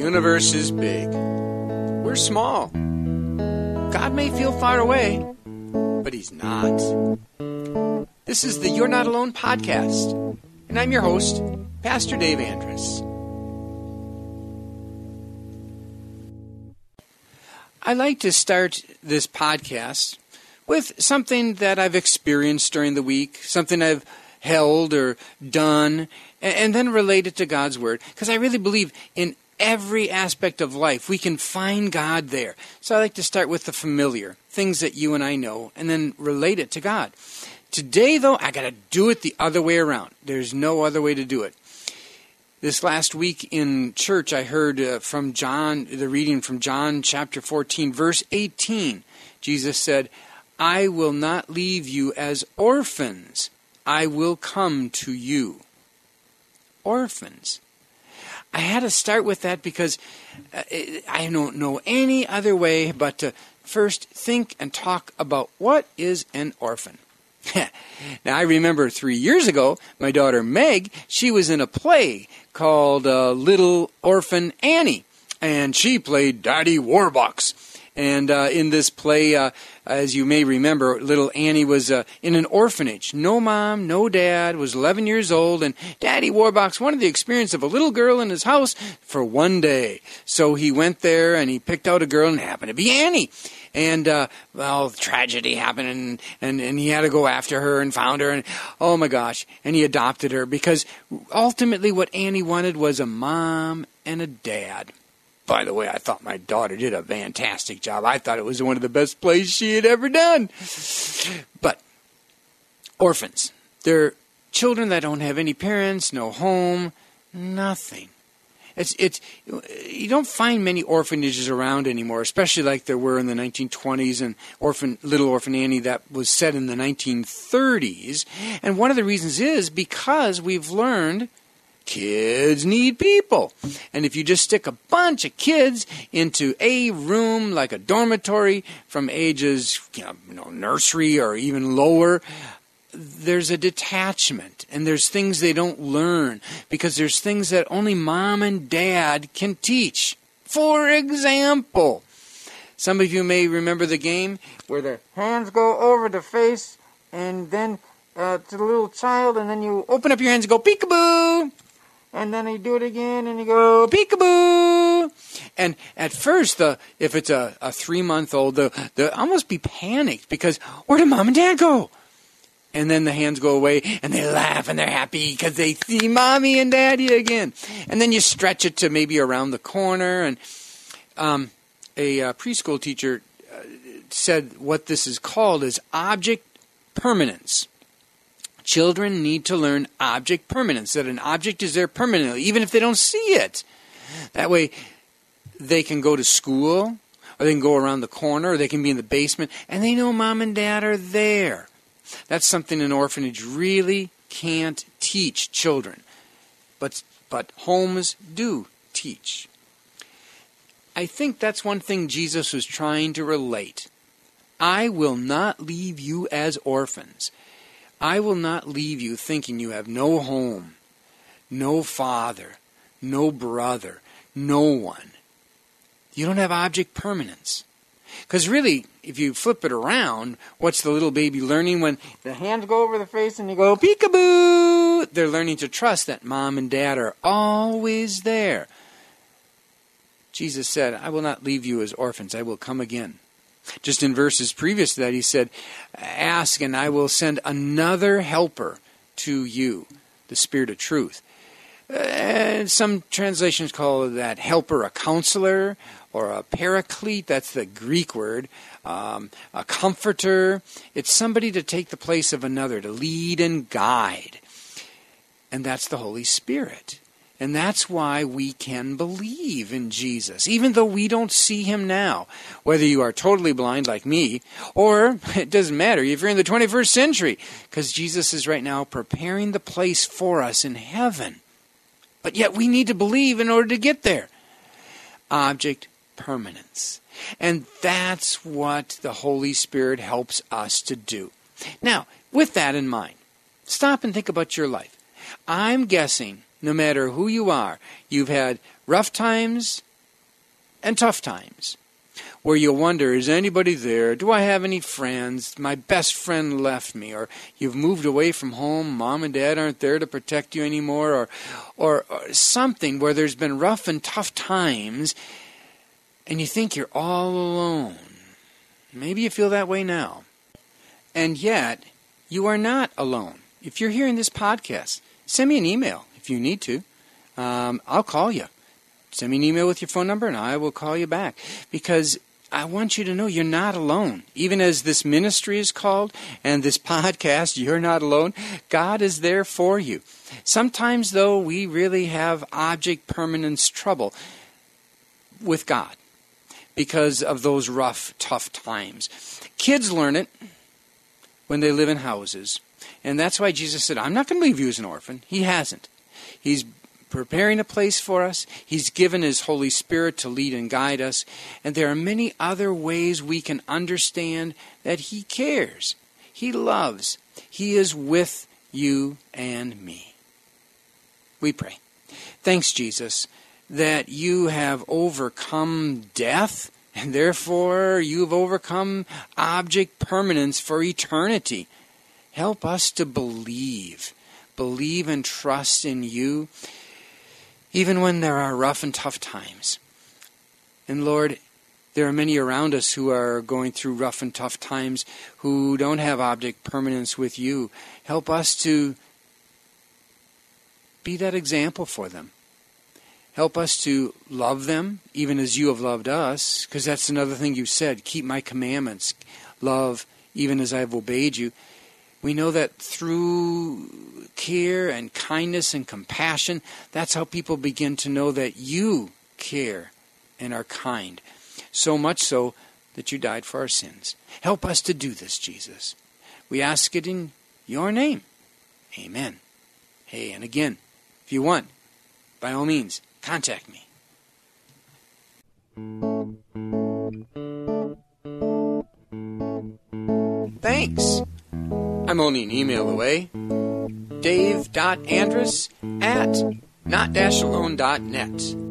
universe is big. We're small. God may feel far away, but He's not. This is the You're Not Alone podcast, and I'm your host, Pastor Dave Andrus. I like to start this podcast with something that I've experienced during the week, something I've held or done, and then relate it to God's Word, because I really believe in every aspect of life we can find God there. So I like to start with the familiar, things that you and I know, and then relate it to God. Today, though, I got to do it the other way around. There's no other way to do it. This last week in church, I heard from John, the reading from John chapter 14, verse 18. Jesus said, "I will not leave you as orphans. I will come to you." Orphans. I had to start with that because I don't know any other way but to first think and talk about what is an orphan. Now, I remember 3 years ago, my daughter Meg, she was in a play called Little Orphan Annie, and she played Daddy Warbucks. And in this play, as you may remember, little Annie was in an orphanage. No mom, no dad, was 11 years old, and Daddy Warbucks wanted the experience of a little girl in his house for one day. So he went there, and he picked out a girl, and it happened to be Annie. And, tragedy happened, and he had to go after her and found her, and oh my gosh, and he adopted her, because ultimately what Annie wanted was a mom and a dad. By the way, I thought my daughter did a fantastic job. I thought it was one of the best plays she had ever done. But orphans, they're children that don't have any parents, no home, nothing. It's you don't find many orphanages around anymore, especially like there were in the 1920s and Little Orphan Annie that was set in the 1930s. And one of the reasons is because we've learned kids need people. And if you just stick a bunch of kids into a room like a dormitory from ages, nursery or even lower, there's a detachment, and there's things they don't learn because there's things that only mom and dad can teach. For example, some of you may remember the game where the hands go over the face and then to the little child, and then you open up your hands and go peekaboo. And then you do it again, and you go, peekaboo! And at first, if it's a 3-month-old, they'll almost be panicked, because where did mom and dad go? And then the hands go away, and they laugh, and they're happy, because they see mommy and daddy again. And then you stretch it to maybe around the corner, and a preschool teacher said what this is called is object permanence. Children need to learn object permanence, that an object is there permanently, even if they don't see it. That way, they can go to school, or they can go around the corner, or they can be in the basement, and they know mom and dad are there. That's something an orphanage really can't teach children. But homes do teach. I think that's one thing Jesus was trying to relate. I will not leave you as orphans. I will not leave you thinking you have no home, no father, no brother, no one. You don't have object permanence. Because really, if you flip it around, what's the little baby learning when the hands go over the face and you go, peekaboo? They're learning to trust that mom and dad are always there. Jesus said, I will not leave you as orphans. I will come again. Just in verses previous to that, he said, ask and I will send another helper to you, the Spirit of truth. Some translations call that helper a counselor or a paraclete. That's the Greek word. A comforter. It's somebody to take the place of another, to lead and guide. And that's the Holy Spirit. And that's why we can believe in Jesus, even though we don't see him now. Whether you are totally blind like me, or it doesn't matter if you're in the 21st century, because Jesus is right now preparing the place for us in heaven. But yet we need to believe in order to get there. Object permanence. And that's what the Holy Spirit helps us to do. Now, with that in mind, stop and think about your life. I'm guessing no matter who you are, you've had rough times and tough times, where you wonder, is anybody there? Do I have any friends? My best friend left me. Or you've moved away from home. Mom and Dad aren't there to protect you anymore. Or something where there's been rough and tough times, and you think you're all alone. Maybe you feel that way now. And yet, you are not alone. If you're hearing this podcast, send me an email if you need to. I'll call you. Send me an email with your phone number, and I will call you back. Because I want you to know you're not alone. Even as this ministry is called and this podcast, you're not alone. God is there for you. Sometimes, though, we really have object permanence trouble with God because of those rough, tough times. Kids learn it when they live in houses. And that's why Jesus said, I'm not going to leave you as an orphan. He hasn't. He's preparing a place for us. He's given His Holy Spirit to lead and guide us. And there are many other ways we can understand that He cares. He loves. He is with you and me. We pray. Thanks, Jesus, that you have overcome death, and therefore you've overcome object permanence for eternity. Help us to believe and trust in you, even when there are rough and tough times. And Lord, there are many around us who are going through rough and tough times who don't have object permanence with you. Help us to be that example for them. Help us to love them, even as you have loved us, because that's another thing you said, keep my commandments, love even as I have obeyed you. We know that through care and kindness and compassion, that's how people begin to know that you care and are kind. So much so that you died for our sins. Help us to do this, Jesus. We ask it in your name. Amen. Hey, and again, if you want, by all means, contact me. Thanks. I'm only an email away. Dave.Andrus@not-alone.net.